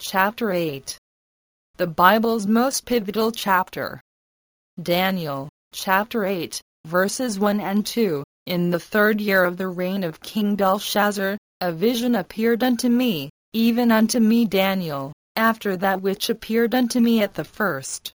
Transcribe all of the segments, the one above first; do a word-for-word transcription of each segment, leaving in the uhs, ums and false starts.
Chapter eight. The Bible's most pivotal chapter. Daniel, chapter eight, verses one and two. In the third year of the reign of King Belshazzar, a vision appeared unto me, even unto me Daniel, after that which appeared unto me at the first.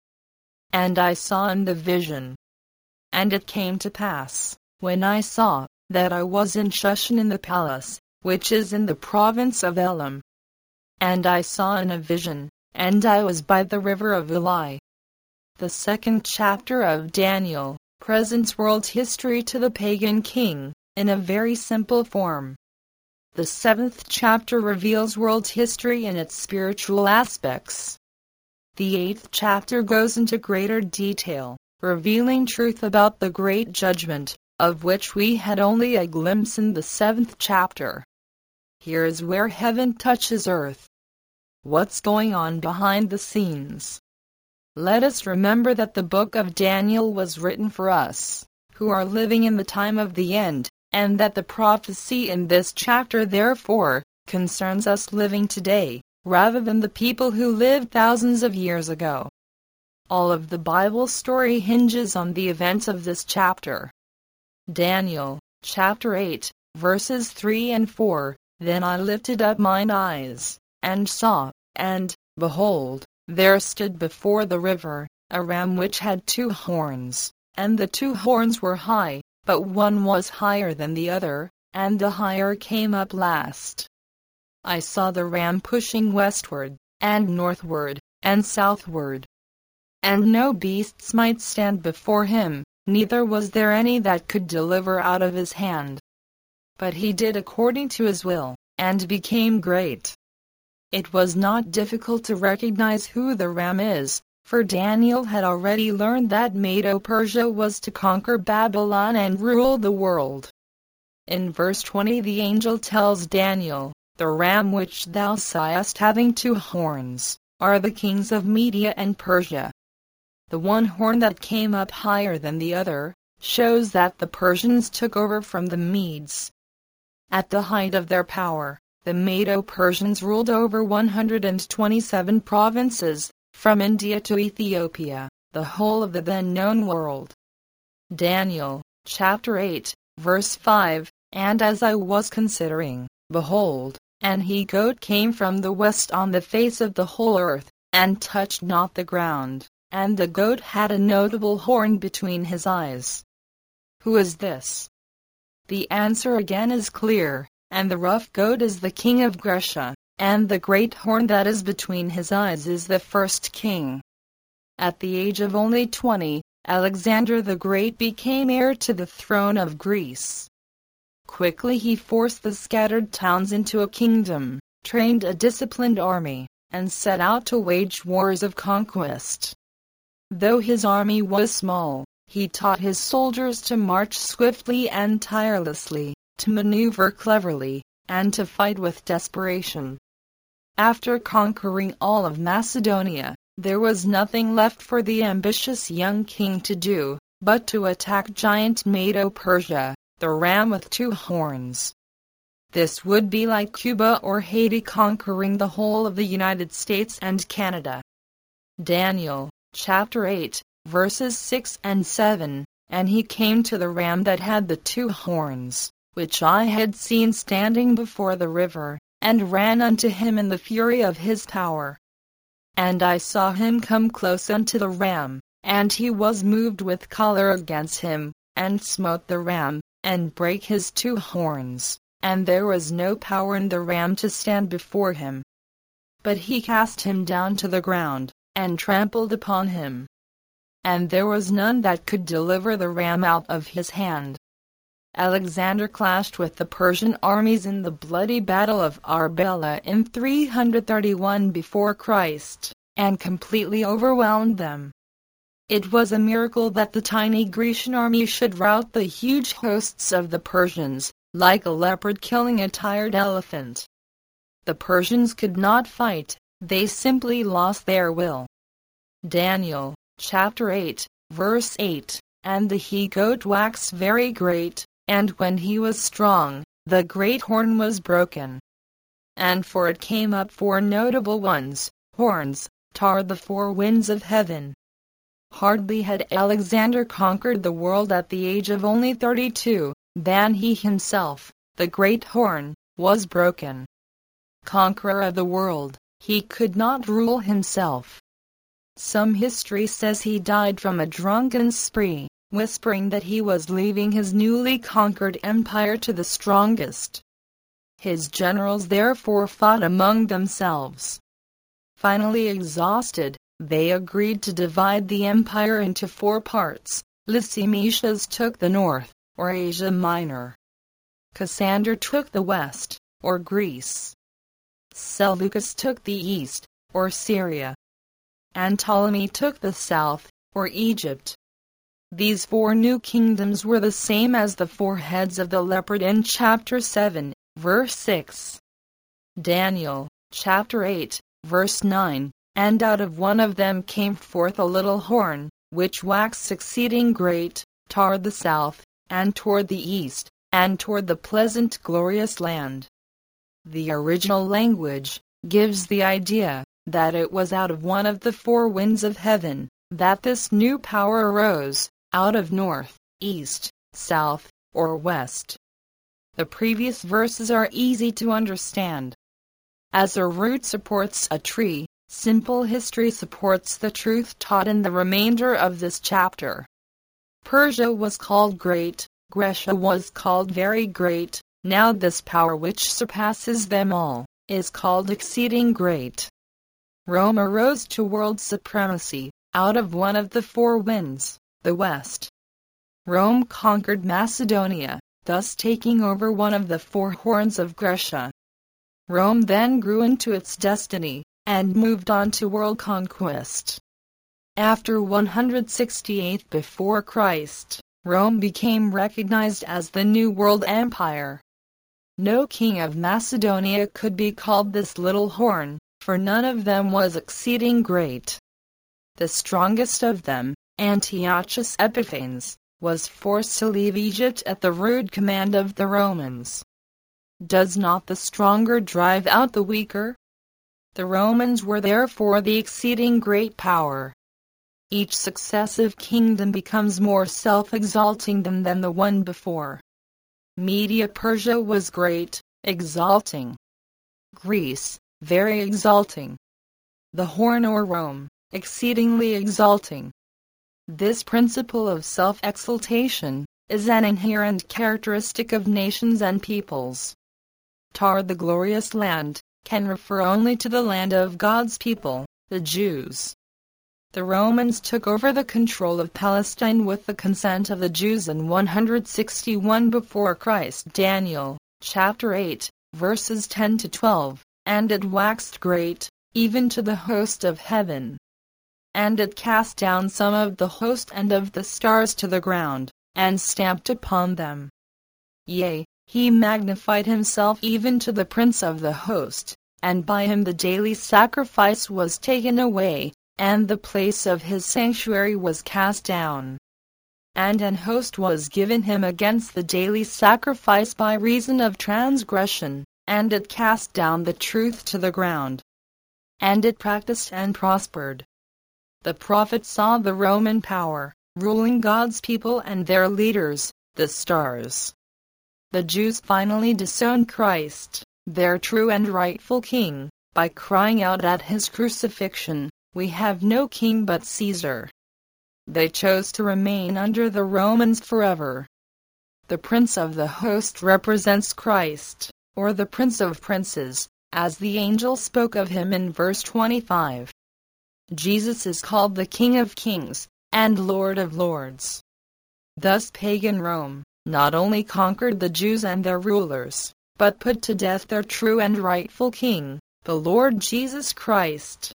And I saw in the vision. And it came to pass, when I saw, that I was in Shushan in the palace, which is in the province of Elam. And I saw in a vision, and I was by the river of Eli. The second chapter of Daniel presents world history to the pagan king, in a very simple form. The seventh chapter reveals world history in its spiritual aspects. The eighth chapter goes into greater detail, revealing truth about the great judgment, of which we had only a glimpse in the seventh chapter. Here is where heaven touches earth. What's going on behind the scenes? Let us remember that the book of Daniel was written for us, who are living in the time of the end, and that the prophecy in this chapter therefore concerns us living today, rather than the people who lived thousands of years ago. All of the Bible story hinges on the events of this chapter. Daniel, chapter eight, verses three and four. Then I lifted up mine eyes, and saw, and, behold, there stood before the river, a ram which had two horns, and the two horns were high, but one was higher than the other, and the higher came up last. I saw the ram pushing westward, and northward, and southward. And no beasts might stand before him, neither was there any that could deliver out of his hand. But he did according to his will, and became great. It was not difficult to recognize who the ram is, for Daniel had already learned that Medo-Persia was to conquer Babylon and rule the world. In verse twenty the angel tells Daniel, "The ram which thou sawest having two horns, are the kings of Media and Persia." The one horn that came up higher than the other shows that the Persians took over from the Medes. At the height of their power, the Medo-Persians ruled over one hundred twenty-seven provinces, from India to Ethiopia, the whole of the then known world. Daniel, chapter eight, verse five, And as I was considering, behold, an he-goat came from the west on the face of the whole earth, and touched not the ground, and the goat had a notable horn between his eyes. Who is this? The answer again is clear, and the rough goat is the king of Grecia, and the great horn that is between his eyes is the first king. At the age of only twenty, Alexander the Great became heir to the throne of Greece. Quickly he forced the scattered towns into a kingdom, trained a disciplined army, and set out to wage wars of conquest. Though his army was small, he taught his soldiers to march swiftly and tirelessly, to maneuver cleverly, and to fight with desperation. After conquering all of Macedonia, there was nothing left for the ambitious young king to do, but to attack giant Medo-Persia, the ram with two horns. This would be like Cuba or Haiti conquering the whole of the United States and Canada. Daniel, chapter eight, verses six and seven, And he came to the ram that had the two horns, which I had seen standing before the river, and ran unto him in the fury of his power. And I saw him come close unto the ram, and he was moved with choler against him, and smote the ram, and brake his two horns, and there was no power in the ram to stand before him. But he cast him down to the ground, and trampled upon him. And there was none that could deliver the ram out of his hand. Alexander clashed with the Persian armies in the bloody battle of Arbela in three hundred thirty-one before Christ, and completely overwhelmed them. It was a miracle that the tiny Grecian army should rout the huge hosts of the Persians, like a leopard killing a tired elephant. The Persians could not fight, they simply lost their will. Daniel, chapter eight, verse eight, And the he-goat waxed very great, and when he was strong, the great horn was broken. and for it came up four notable ones, horns, tarred the four winds of heaven. Hardly had Alexander conquered the world at the age of only thirty-two, than he himself, the great horn, was broken. Conqueror of the world, he could not rule himself. Some history says he died from a drunken spree, whispering that he was leaving his newly conquered empire to the strongest. His generals therefore fought among themselves. Finally exhausted, they agreed to divide the empire into four parts. Lysimachus took the north, or Asia Minor. Cassander took the west, or Greece. Seleucus took the east, or Syria. And Ptolemy took the south, or Egypt. These four new kingdoms were the same as the four heads of the leopard in chapter seven, verse six. Daniel, chapter eight, verse nine, and out of one of them came forth a little horn, which waxed exceeding great, toward the south, and toward the east, and toward the pleasant glorious land. The original language gives the idea that it was out of one of the four winds of heaven that this new power arose, out of north, east, south, or west. The previous verses are easy to understand. As a root supports a tree, simple history supports the truth taught in the remainder of this chapter. Persia was called great, Grecia was called very great, now this power which surpasses them all is called exceeding great. Rome arose to world supremacy, out of one of the four winds, the west. Rome conquered Macedonia, thus taking over one of the four horns of Grecia. Rome then grew into its destiny, and moved on to world conquest. After one hundred sixty-eight before Christ, Rome became recognized as the New World Empire. No king of Macedonia could be called this little horn, for none of them was exceeding great. The strongest of them, Antiochus Epiphanes, was forced to leave Egypt at the rude command of the Romans. Does not the stronger drive out the weaker? The Romans were therefore the exceeding great power. Each successive kingdom becomes more self-exalting than, than the one before. Media Persia was great, exalting. Greece, very exalting. The horn or Rome, exceedingly exalting. This principle of self-exaltation is an inherent characteristic of nations and peoples. Toward the glorious land can refer only to the land of God's people, the Jews. The Romans took over the control of Palestine with the consent of the Jews in one hundred sixty-one before Christ. Daniel, chapter eight, verses ten to twelve, and it waxed great, even to the host of heaven. And it cast down some of the host and of the stars to the ground, and stamped upon them. Yea, he magnified himself even to the prince of the host, and by him the daily sacrifice was taken away, and the place of his sanctuary was cast down. And an host was given him against the daily sacrifice by reason of transgression, and it cast down the truth to the ground. And it practiced and prospered. The prophet saw the Roman power, ruling God's people and their leaders, the stars. The Jews finally disowned Christ, their true and rightful king, by crying out at his crucifixion, "We have no king but Caesar." They chose to remain under the Romans forever. The prince of the host represents Christ, or the prince of princes, as the angel spoke of him in verse twenty-five. Jesus is called the King of kings, and Lord of lords. Thus pagan Rome not only conquered the Jews and their rulers, but put to death their true and rightful king, the Lord Jesus Christ.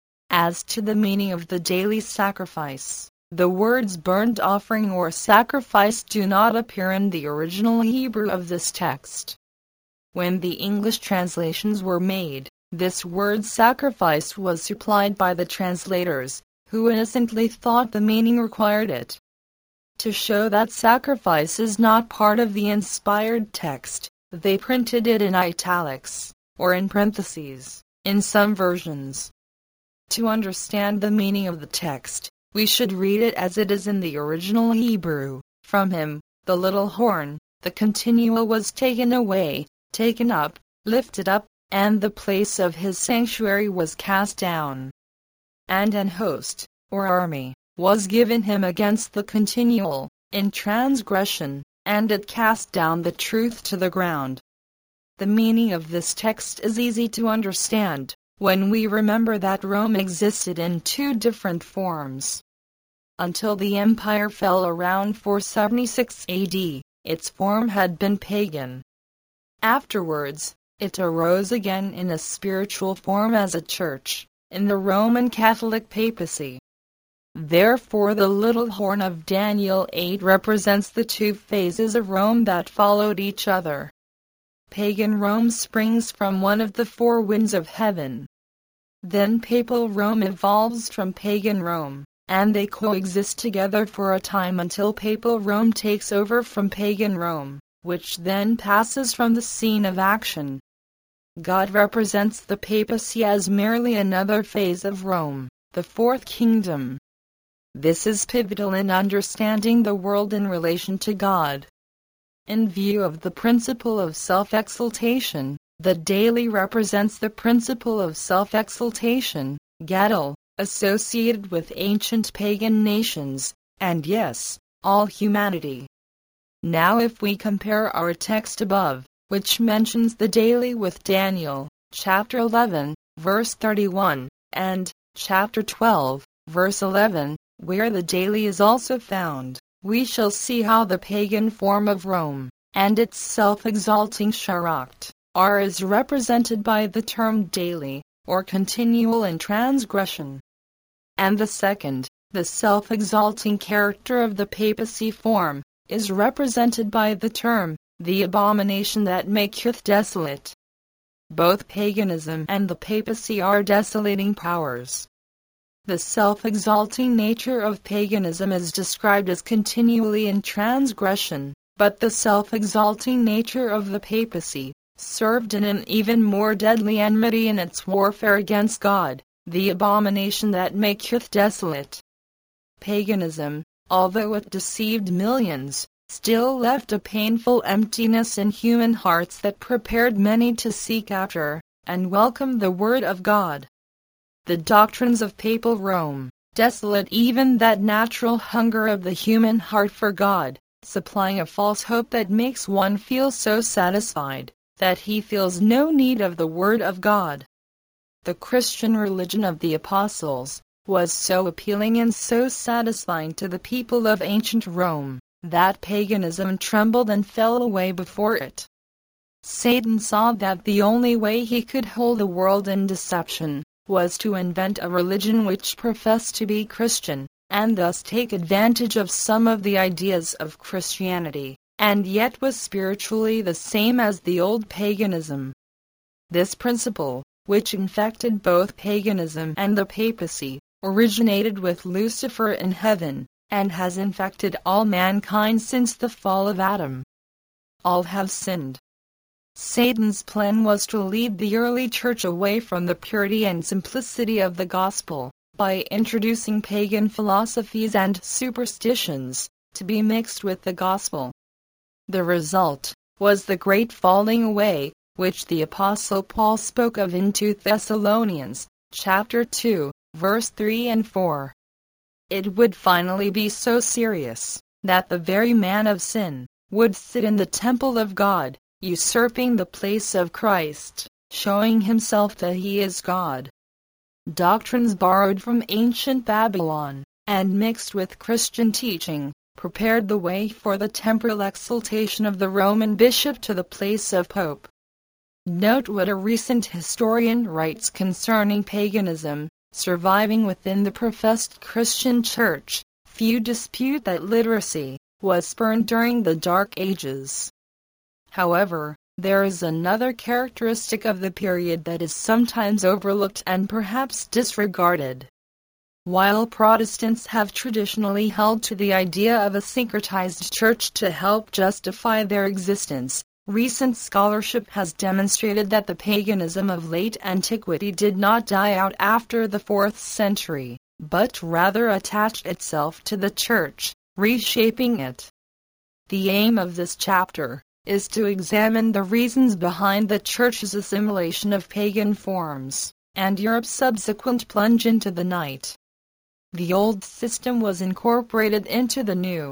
As to the meaning of the daily sacrifice, the words burnt offering or sacrifice do not appear in the original Hebrew of this text. When the English translations were made, this word sacrifice was supplied by the translators, who innocently thought the meaning required it. To show that sacrifice is not part of the inspired text, they printed it in italics, or in parentheses, in some versions. To understand the meaning of the text, we should read it as it is in the original Hebrew. From him, the little horn, the continual was taken away, taken up, lifted up, and the place of his sanctuary was cast down. And an host, or army, was given him against the continual, in transgression, and it cast down the truth to the ground. The meaning of this text is easy to understand when we remember that Rome existed in two different forms. Until the empire fell around four seventy-six A D, its form had been pagan. Afterwards, it arose again in a spiritual form as a church, in the Roman Catholic papacy. Therefore the little horn of Daniel eight represents the two phases of Rome that followed each other. Pagan Rome springs from one of the four winds of heaven. Then papal Rome evolves from pagan Rome, and they coexist together for a time until papal Rome takes over from pagan Rome, which then passes from the scene of action. God represents the papacy as merely another phase of Rome, the fourth kingdom. This is pivotal in understanding the world in relation to God. In view of the principle of self-exaltation, the daily represents the principle of self-exaltation, Gadol, associated with ancient pagan nations, and yes, all humanity. Now if we compare our text above, which mentions the daily with Daniel, chapter eleven, verse thirty-one, and chapter twelve, verse eleven, where the daily is also found, we shall see how the pagan form of Rome, and its self-exalting Sharacht, are as represented by the term daily, or continual in transgression. And the second, the self-exalting character of the papacy form, is represented by the term, the abomination that maketh desolate. Both paganism and the papacy are desolating powers. The self-exalting nature of paganism is described as continually in transgression, but the self-exalting nature of the papacy served in an even more deadly enmity in its warfare against God, the abomination that maketh desolate. Paganism, although it deceived millions, still left a painful emptiness in human hearts that prepared many to seek after and welcome the Word of God. The doctrines of papal Rome desolate even that natural hunger of the human heart for God, supplying a false hope that makes one feel so satisfied that he feels no need of the Word of God. The Christian religion of the apostles was so appealing and so satisfying to the people of ancient Rome that paganism trembled and fell away before it. Satan saw that the only way he could hold the world in deception was to invent a religion which professed to be Christian, and thus take advantage of some of the ideas of Christianity, and yet was spiritually the same as the old paganism. This principle, which infected both paganism and the papacy, originated with Lucifer in heaven, and has infected all mankind since the fall of Adam. All have sinned. Satan's plan was to lead the early church away from the purity and simplicity of the gospel, by introducing pagan philosophies and superstitions, to be mixed with the gospel. The result was the great falling away, which the Apostle Paul spoke of in Second Thessalonians, chapter two, verse three and four. It would finally be so serious, that the very man of sin would sit in the temple of God, usurping the place of Christ, showing himself that he is God. Doctrines borrowed from ancient Babylon, and mixed with Christian teaching, prepared the way for the temporal exaltation of the Roman bishop to the place of pope. Note what a recent historian writes concerning paganism, surviving within the professed Christian church. Few dispute that literacy was spurned during the Dark Ages. However, there is another characteristic of the period that is sometimes overlooked and perhaps disregarded. While Protestants have traditionally held to the idea of a syncretized church to help justify their existence, Recent scholarship has demonstrated that the paganism of late antiquity did not die out after the fourth century, but rather attached itself to the Church, reshaping it. The aim of this chapter is to examine the reasons behind the Church's assimilation of pagan forms, and Europe's subsequent plunge into the night. The old system was incorporated into the new.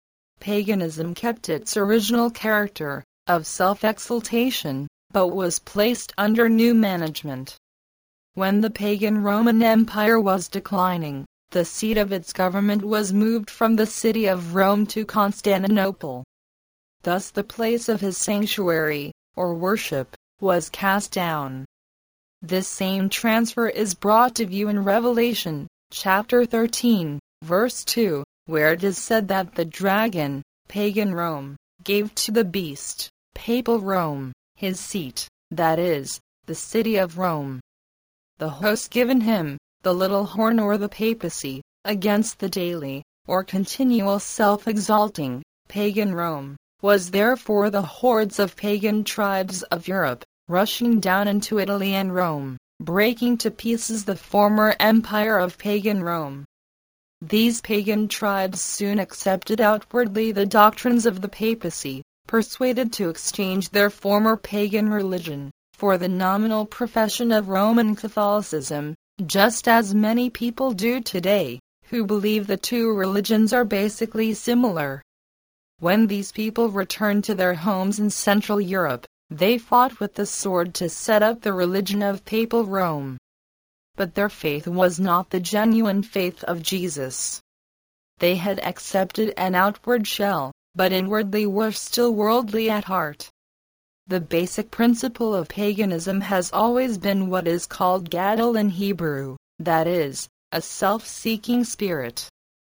Paganism kept its original character of self-exaltation, but was placed under new management. When the pagan Roman Empire was declining, the seat of its government was moved from the city of Rome to Constantinople. Thus the place of his sanctuary, or worship, was cast down. This same transfer is brought to view in Revelation, chapter thirteen, verse two, where it is said that the dragon, pagan Rome, gave to the beast, papal Rome, his seat, that is, the city of Rome. The host given him, the little horn or the papacy, against the daily, or continual self-exalting, pagan Rome, was therefore the hordes of pagan tribes of Europe, rushing down into Italy and Rome, breaking to pieces the former empire of pagan Rome. These pagan tribes soon accepted outwardly the doctrines of the papacy, persuaded to exchange their former pagan religion for the nominal profession of Roman Catholicism, just as many people do today, who believe the two religions are basically similar. When these people returned to their homes in Central Europe, they fought with the sword to set up the religion of papal Rome. But their faith was not the genuine faith of Jesus. They had accepted an outward shell, but inwardly were still worldly at heart. The basic principle of paganism has always been what is called gadol in Hebrew, that is, a self-seeking spirit.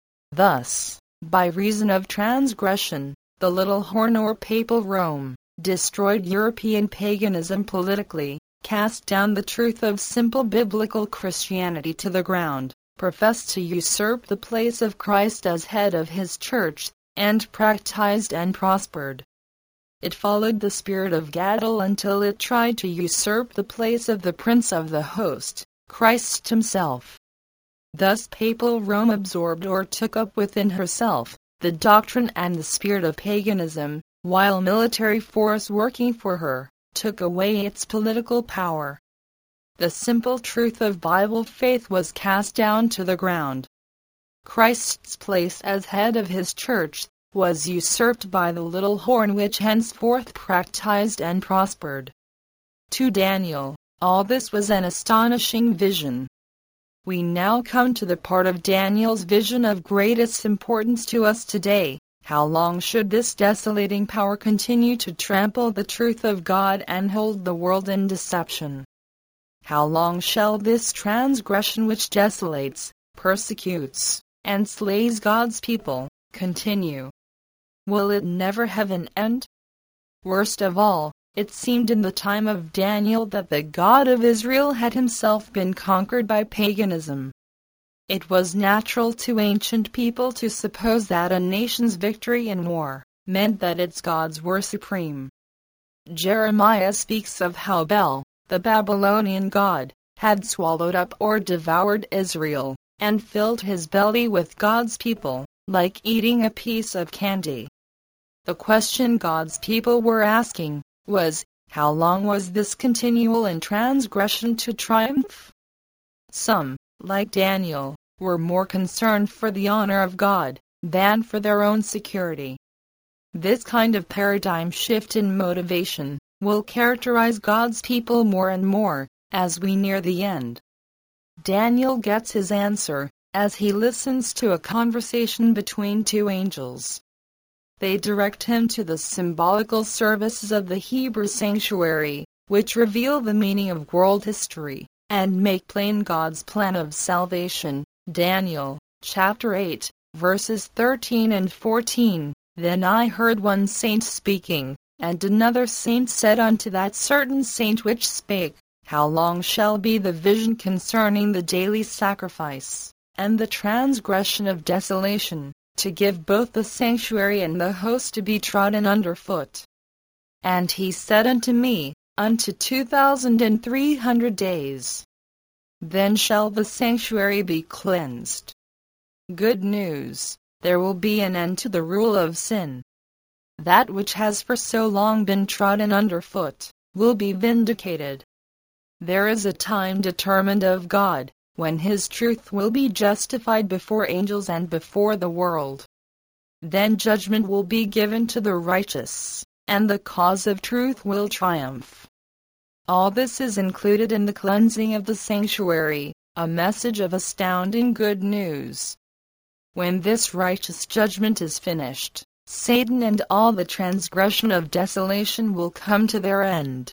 Thus, by reason of transgression, the little horn or papal Rome destroyed European paganism politically, cast down the truth of simple biblical Christianity to the ground, professed to usurp the place of Christ as head of his church, and practiced and prospered. It followed the spirit of Gadol until it tried to usurp the place of the Prince of the Host, Christ himself. Thus papal Rome absorbed or took up within herself the doctrine and the spirit of paganism, while military force working for her took away its political power. The simple truth of Bible faith was cast down to the ground. Christ's place as head of his church was usurped by the little horn which henceforth practiced and prospered. To Daniel, all this was an astonishing vision. We now come to the part of Daniel's vision of greatest importance to us today. How long should this desolating power continue to trample the truth of God and hold the world in deception? How long shall this transgression which desolates, persecutes, and slays God's people continue? Will it never have an end? Worst of all, it seemed in the time of Daniel that the God of Israel had himself been conquered by paganism. It was natural to ancient people to suppose that a nation's victory in war meant that its gods were supreme. Jeremiah speaks of how Bel, the Babylonian god, had swallowed up or devoured Israel, and filled his belly with God's people, like eating a piece of candy. The question God's people were asking was, how long was this continual in transgression to triumph? Some, like Daniel, were more concerned for the honor of God than for their own security. This kind of paradigm shift in motivation will characterize God's people more and more as we near the end. Daniel gets his answer as he listens to a conversation between two angels. They direct him to the symbolical services of the Hebrew sanctuary, which reveal the meaning of world history and make plain God's plan of salvation. Daniel, chapter eight, verses thirteen and fourteen. Then I heard one saint speaking, and another saint said unto that certain saint which spake, How long shall be the vision concerning the daily sacrifice, and the transgression of desolation, to give both the sanctuary and the host to be trodden under foot? And he said unto me, Unto two thousand and three hundred days. Then shall the sanctuary be cleansed. Good news, there will be an end to the rule of sin. That which has for so long been trodden underfoot will be vindicated. There is a time determined of God, when His truth will be justified before angels and before the world. Then judgment will be given to the righteous, and the cause of truth will triumph. All this is included in the cleansing of the sanctuary, a message of astounding good news. When this righteous judgment is finished, Satan and all the transgression of desolation will come to their end.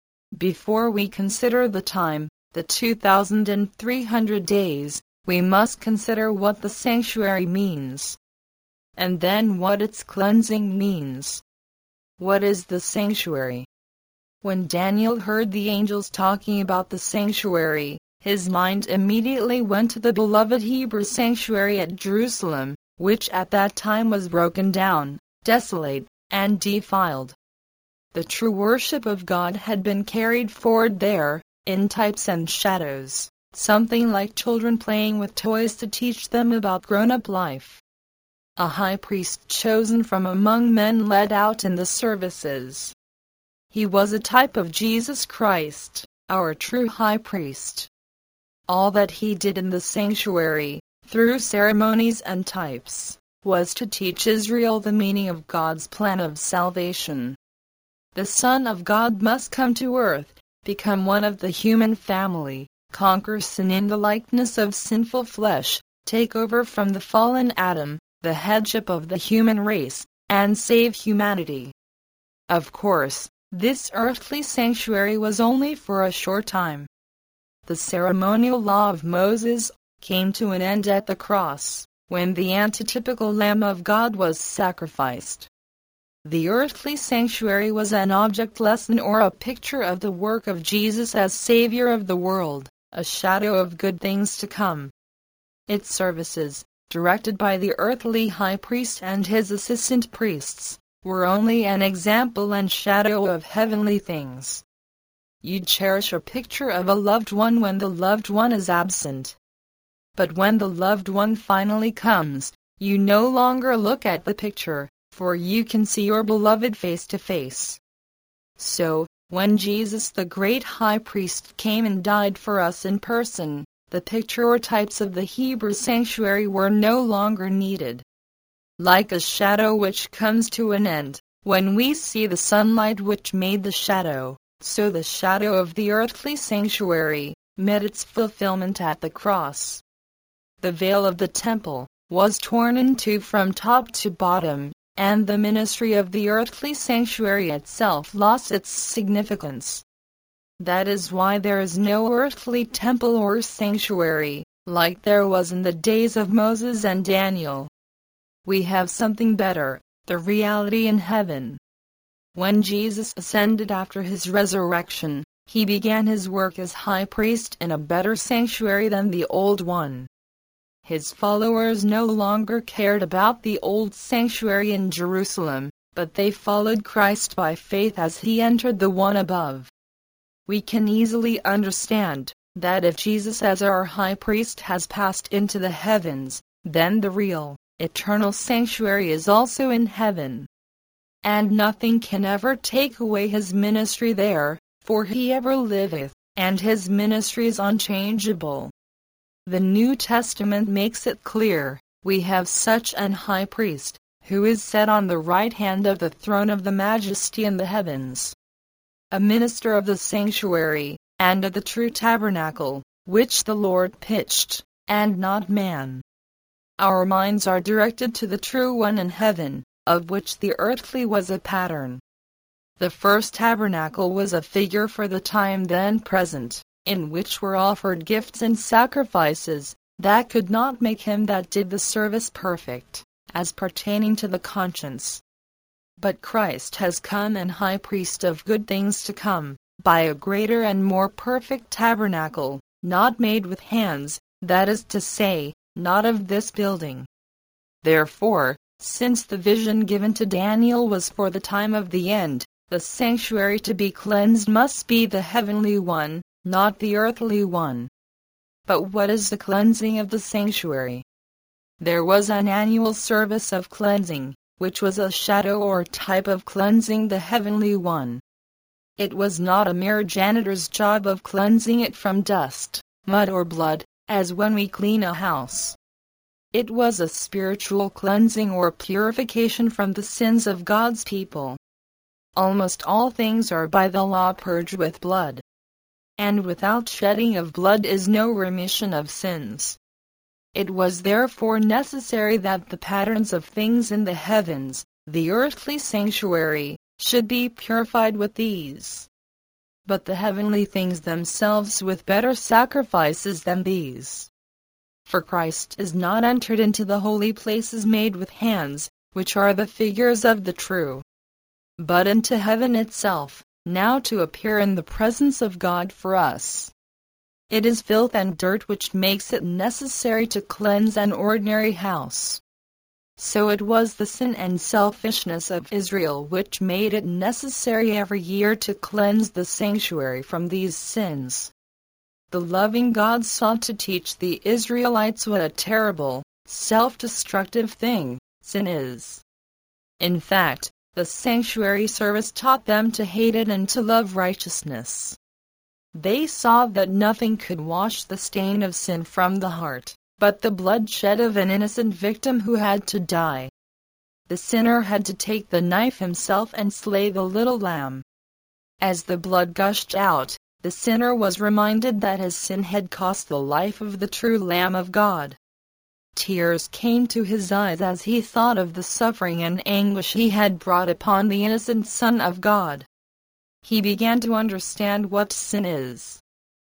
Before we consider the time, the two thousand three hundred days, we must consider what the sanctuary means, and then what its cleansing means. What is the sanctuary? When Daniel heard the angels talking about the sanctuary, his mind immediately went to the beloved Hebrew sanctuary at Jerusalem, which at that time was broken down, desolate, and defiled. The true worship of God had been carried forward there, in types and shadows, something like children playing with toys to teach them about grown-up life. A high priest chosen from among men led out in the services. He was a type of Jesus Christ, our true high priest. All that he did in the sanctuary, through ceremonies and types, was to teach Israel the meaning of God's plan of salvation. The Son of God must come to earth, become one of the human family, conquer sin in the likeness of sinful flesh, take over from the fallen Adam, the headship of the human race, and save humanity. Of course, this earthly sanctuary was only for a short time. The ceremonial law of Moses came to an end at the cross, when the antitypical Lamb of God was sacrificed. The earthly sanctuary was an object lesson or a picture of the work of Jesus as Savior of the world, a shadow of good things to come. Its services, directed by the earthly high priest and his assistant priests, were only an example and shadow of heavenly things. You cherish a picture of a loved one when the loved one is absent. But when the loved one finally comes, you no longer look at the picture, for you can see your beloved face to face. So, when Jesus the great high priest came and died for us in person, the picture or types of the Hebrew sanctuary were no longer needed. Like a shadow which comes to an end, when we see the sunlight which made the shadow, so the shadow of the earthly sanctuary met its fulfillment at the cross. The veil of the temple was torn in two from top to bottom, and the ministry of the earthly sanctuary itself lost its significance. That is why there is no earthly temple or sanctuary, like there was in the days of Moses and Daniel. We have something better, the reality in heaven. When Jesus ascended after his resurrection, he began his work as high priest in a better sanctuary than the old one. His followers no longer cared about the old sanctuary in Jerusalem, but they followed Christ by faith as he entered the one above. We can easily understand that if Jesus as our high priest has passed into the heavens, then the real, eternal sanctuary is also in heaven. And nothing can ever take away his ministry there, for he ever liveth, and his ministry is unchangeable. The New Testament makes it clear, we have such an high priest, who is set on the right hand of the throne of the majesty in the heavens. A minister of the sanctuary, and of the true tabernacle, which the Lord pitched, and not man. Our minds are directed to the true one in heaven, of which the earthly was a pattern. The first tabernacle was a figure for the time then present, in which were offered gifts and sacrifices, that could not make him that did the service perfect, as pertaining to the conscience. But Christ has come and high priest of good things to come, by a greater and more perfect tabernacle, not made with hands, that is to say, not of this building. Therefore, since the vision given to Daniel was for the time of the end, The sanctuary to be cleansed must be the heavenly one, not the earthly one. But what is the cleansing of the sanctuary? There was an annual service of cleansing, which was a shadow or type of cleansing the heavenly one. It was not a mere janitor's job of cleansing it from dust, mud or blood, as when we clean a house. It was a spiritual cleansing or purification from the sins of God's people. Almost all things are by the law purged with blood. And without shedding of blood is no remission of sins. It was therefore necessary that the patterns of things in the heavens, the earthly sanctuary, should be purified with these. But the heavenly things themselves with better sacrifices than these. For Christ is not entered into the holy places made with hands, which are the figures of the true, but into heaven itself, now to appear in the presence of God for us. It is filth and dirt which makes it necessary to cleanse an ordinary house. So it was the sin and selfishness of Israel which made it necessary every year to cleanse the sanctuary from these sins. The loving God sought to teach the Israelites what a terrible, self-destructive thing sin is. In fact, the sanctuary service taught them to hate it and to love righteousness. They saw that nothing could wash the stain of sin from the heart, but the bloodshed of an innocent victim who had to die. The sinner had to take the knife himself and slay the little lamb. As the blood gushed out, the sinner was reminded that his sin had cost the life of the true Lamb of God. Tears came to his eyes as he thought of the suffering and anguish he had brought upon the innocent Son of God. He began to understand what sin is.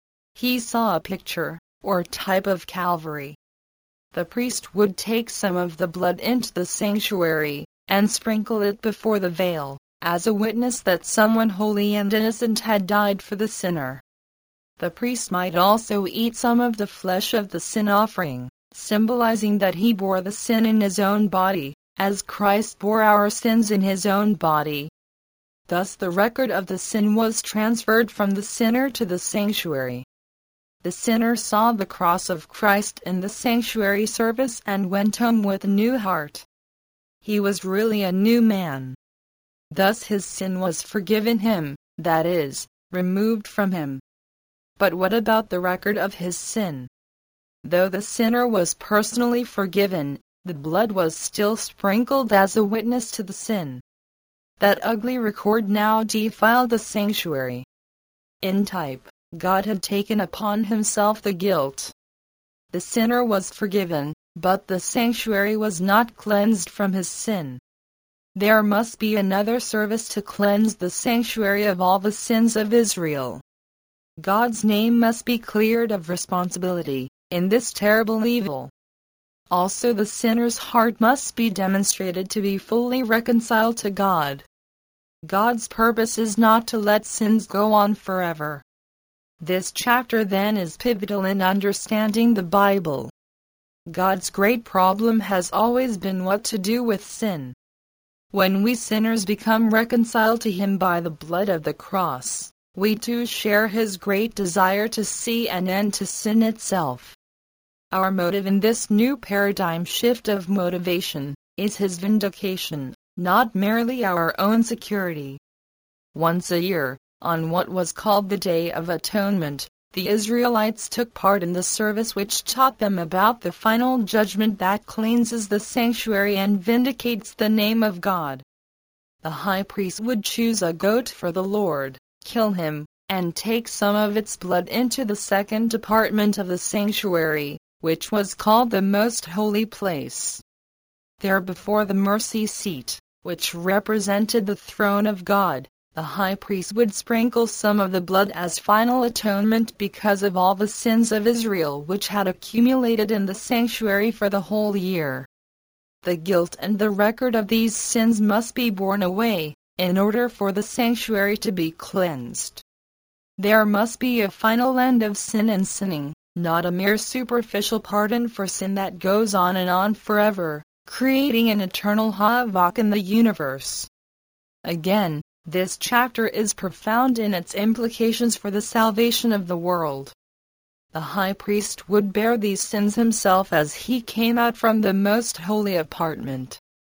He saw a picture, or type of Calvary. The priest would take some of the blood into the sanctuary, and sprinkle it before the veil, as a witness that someone holy and innocent had died for the sinner. The priest might also eat some of the flesh of the sin offering, symbolizing that he bore the sin in his own body, as Christ bore our sins in his own body. Thus the record of the sin was transferred from the sinner to the sanctuary. The sinner saw the cross of Christ in the sanctuary service and went home with a new heart. He was really a new man. Thus his sin was forgiven him, that is, removed from him. But what about the record of his sin? Though the sinner was personally forgiven, the blood was still sprinkled as a witness to the sin. That ugly record now defiled the sanctuary. In type, God had taken upon himself the guilt. The sinner was forgiven, but the sanctuary was not cleansed from his sin. There must be another service to cleanse the sanctuary of all the sins of Israel. God's name must be cleared of responsibility in this terrible evil. Also the sinner's heart must be demonstrated to be fully reconciled to God. God's purpose is not to let sins go on forever. This chapter then is pivotal in understanding the Bible. God's great problem has always been what to do with sin. When we sinners become reconciled to Him by the blood of the cross, we too share His great desire to see an end to sin itself. Our motive in this new paradigm shift of motivation is His vindication, not merely our own security. Once a year, on what was called the Day of Atonement, the Israelites took part in the service which taught them about the final judgment that cleanses the sanctuary and vindicates the name of God. The high priest would choose a goat for the Lord, kill him, and take some of its blood into the second department of the sanctuary, which was called the Most Holy Place. There before the mercy seat, which represented the throne of God, the high priest would sprinkle some of the blood as final atonement because of all the sins of Israel which had accumulated in the sanctuary for the whole year. The guilt and the record of these sins must be borne away, in order for the sanctuary to be cleansed. There must be a final end of sin and sinning, not a mere superficial pardon for sin that goes on and on forever, creating an eternal havoc in the universe. Again, This chapter is profound in its implications for the salvation of the world. The high priest would bear these sins himself as he came out from the most holy apartment.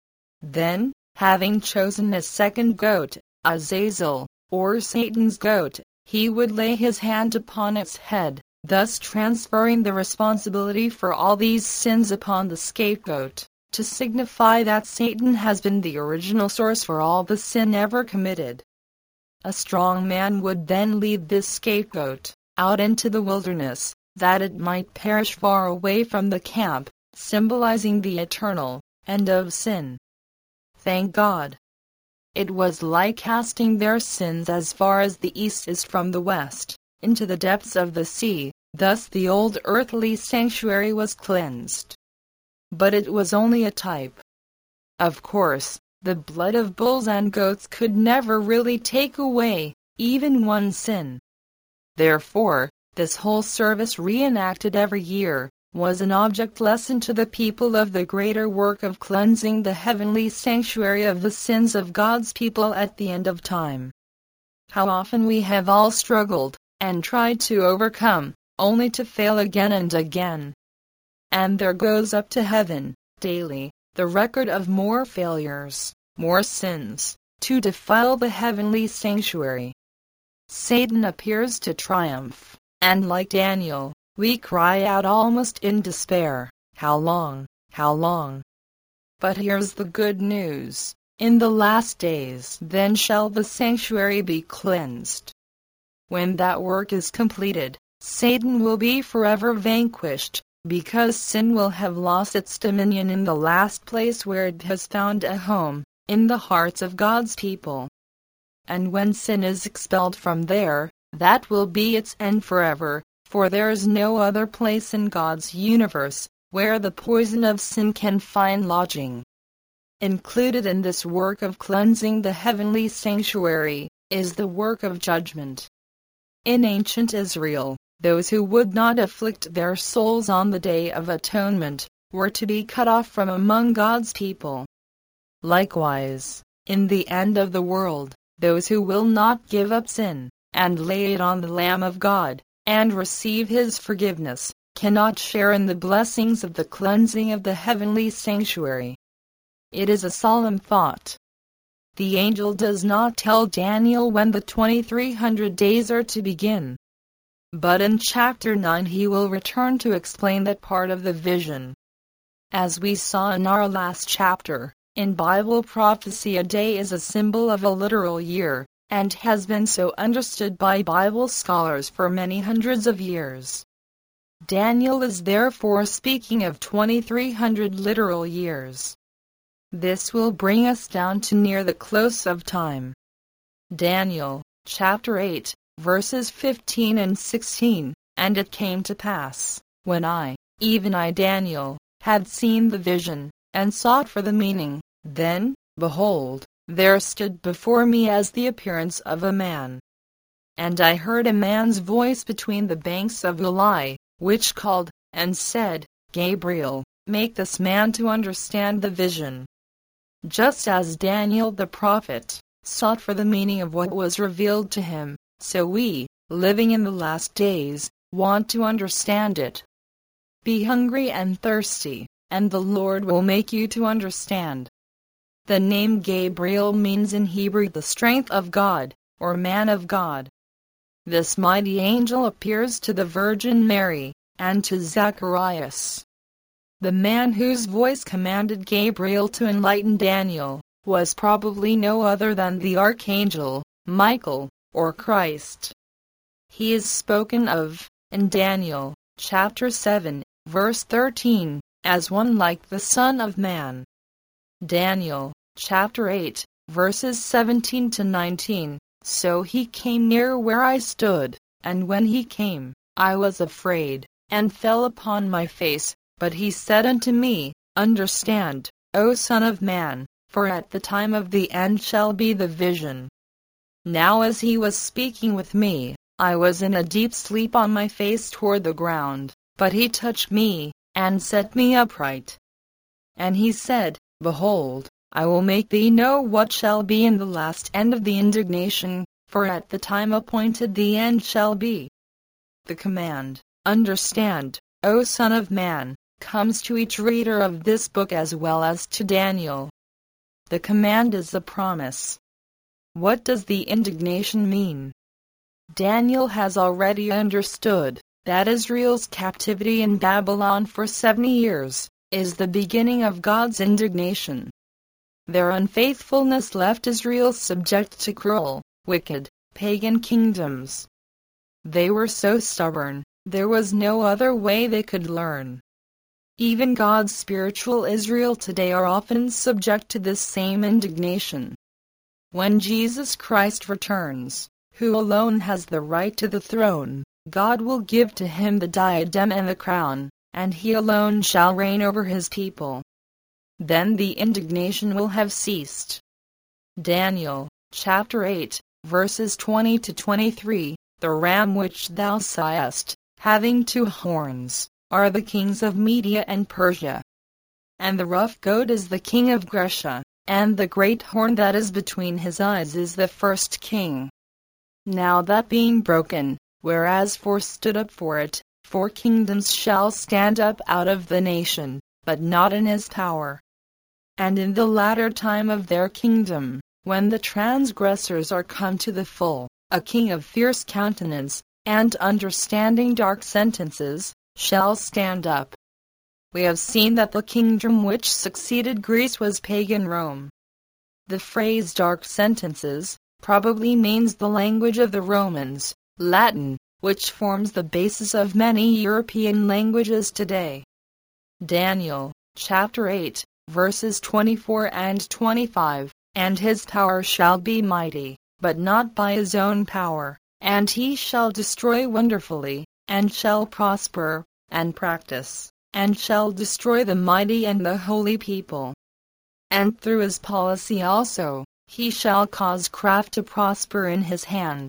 Then, having chosen a second goat, Azazel, or Satan's goat, he would lay his hand upon its head, thus transferring the responsibility for all these sins upon the scapegoat, to signify that Satan has been the original source for all the sin ever committed. A strong man would then lead this scapegoat out into the wilderness, that it might perish far away from the camp, symbolizing the eternal end of sin. Thank God. It was like casting their sins as far as the east is from the west, into the depths of the sea. Thus the old earthly sanctuary was cleansed. But it was only a type. Of course, the blood of bulls and goats could never really take away even one sin. Therefore, this whole service reenacted every year was an object lesson to the people of the greater work of cleansing the heavenly sanctuary of the sins of God's people at the end of time. How often we have all struggled and tried to overcome, only to fail again and again. And there goes up to heaven, daily, the record of more failures, more sins, to defile the heavenly sanctuary. Satan appears to triumph, and like Daniel, we cry out almost in despair, "How long, how long?" But here's the good news. In the last days then shall the sanctuary be cleansed. When that work is completed, Satan will be forever vanquished, because sin will have lost its dominion in the last place where it has found a home, in the hearts of God's people. And when sin is expelled from there, that will be its end forever, for there is no other place in God's universe where the poison of sin can find lodging. Included in this work of cleansing the heavenly sanctuary is the work of judgment. In ancient Israel, those who would not afflict their souls on the Day of Atonement were to be cut off from among God's people. Likewise, in the end of the world, those who will not give up sin, and lay it on the Lamb of God, and receive His forgiveness, cannot share in the blessings of the cleansing of the heavenly sanctuary. It is a solemn thought. The angel does not tell Daniel when the twenty-three hundred days are to begin. But in chapter nine he will return to explain that part of the vision. As we saw in our last chapter, in Bible prophecy a day is a symbol of a literal year, and has been so understood by Bible scholars for many hundreds of years. Daniel is therefore speaking of twenty-three hundred literal years. This will bring us down to near the close of time. Daniel, chapter eight, verses fifteen and sixteen, "And it came to pass, when I, even I Daniel, had seen the vision, and sought for the meaning, then, behold, there stood before me as the appearance of a man. And I heard a man's voice between the banks of Ulai, which called, and said, Gabriel, make this man to understand the vision." Just as Daniel the prophet sought for the meaning of what was revealed to him, so we, living in the last days, want to understand it. Be hungry and thirsty, and the Lord will make you to understand. The name Gabriel means in Hebrew the strength of God, or man of God. This mighty angel appears to the Virgin Mary, and to Zacharias. The man whose voice commanded Gabriel to enlighten Daniel was probably no other than the archangel, Michael, or Christ. He is spoken of, in Daniel, chapter seven, verse thirteen, as one like the Son of Man. Daniel, chapter eight, verses seventeen to nineteen, "So he came near where I stood, and when he came, I was afraid, and fell upon my face. But he said unto me, Understand, O Son of Man, for at the time of the end shall be the vision. Now as he was speaking with me, I was in a deep sleep on my face toward the ground, but he touched me, and set me upright. And he said, Behold, I will make thee know what shall be in the last end of the indignation, for at the time appointed the end shall be. The command, understand, O Son of Man, comes to each reader of this book as well as to Daniel. The command is the promise. What does the indignation mean? Daniel has already understood that Israel's captivity in Babylon for seventy years is the beginning of God's indignation. Their unfaithfulness left Israel subject to cruel, wicked, pagan kingdoms. They were so stubborn, there was no other way they could learn. Even God's spiritual Israel today are often subject to this same indignation. When Jesus Christ returns, who alone has the right to the throne, God will give to him the diadem and the crown, and he alone shall reign over his people. Then the indignation will have ceased. Daniel, chapter eight, verses twenty to twenty-three, the ram which thou sawest, having two horns, are the kings of Media and Persia. And the rough goat is the king of Grecia, and the great horn that is between his eyes is the first king. Now that being broken, whereas four stood up for it, four kingdoms shall stand up out of the nation, but not in his power. And in the latter time of their kingdom, when the transgressors are come to the full, a king of fierce countenance, and understanding dark sentences, shall stand up. We have seen that the kingdom which succeeded Greece was pagan Rome. The phrase dark sentences probably means the language of the Romans, Latin, which forms the basis of many European languages today. Daniel, chapter eight, verses twenty-four and twenty-five, and his power shall be mighty, but not by his own power, and he shall destroy wonderfully, and shall prosper, and practice, and shall destroy the mighty and the holy people. And through his policy also, he shall cause craft to prosper in his hand.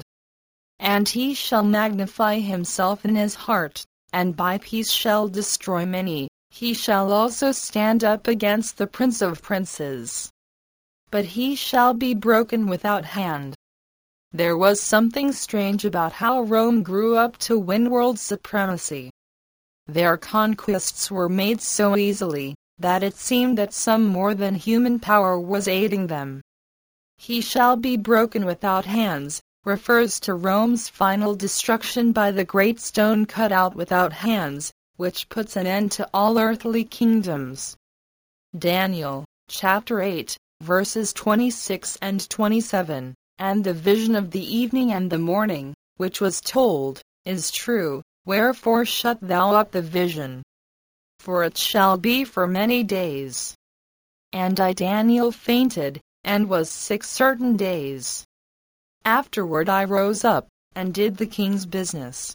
And he shall magnify himself in his heart, and by peace shall destroy many. He shall also stand up against the prince of princes. But he shall be broken without hand. There was something strange about how Rome grew up to win world supremacy. Their conquests were made so easily, that it seemed that some more than human power was aiding them. He shall be broken without hands refers to Rome's final destruction by the great stone cut out without hands, which puts an end to all earthly kingdoms. Daniel, chapter eight, verses twenty-six and twenty-seven, and the vision of the evening and the morning, which was told, is true, wherefore shut thou up the vision. For it shall be for many days. And I Daniel fainted, and was sick certain days. Afterward I rose up, and did the king's business.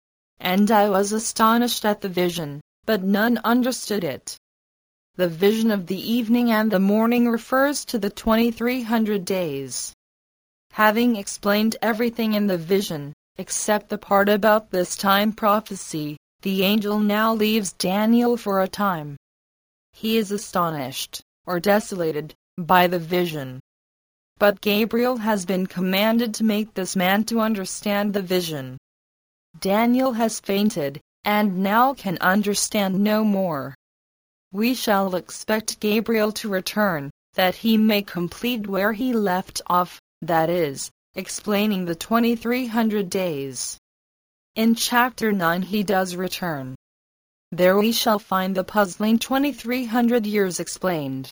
And I was astonished at the vision, but none understood it. The vision of the evening and the morning refers to the twenty-three hundred days. Having explained everything in the vision, except the part about this time prophecy, the angel now leaves Daniel for a time. He is astonished, or desolated, by the vision. But Gabriel has been commanded to make this man to understand the vision. Daniel has fainted, and now can understand no more. We shall expect Gabriel to return, that he may complete where he left off, that is, explaining the twenty-three hundred days. In chapter nine he does return. There we shall find the puzzling twenty-three hundred years explained.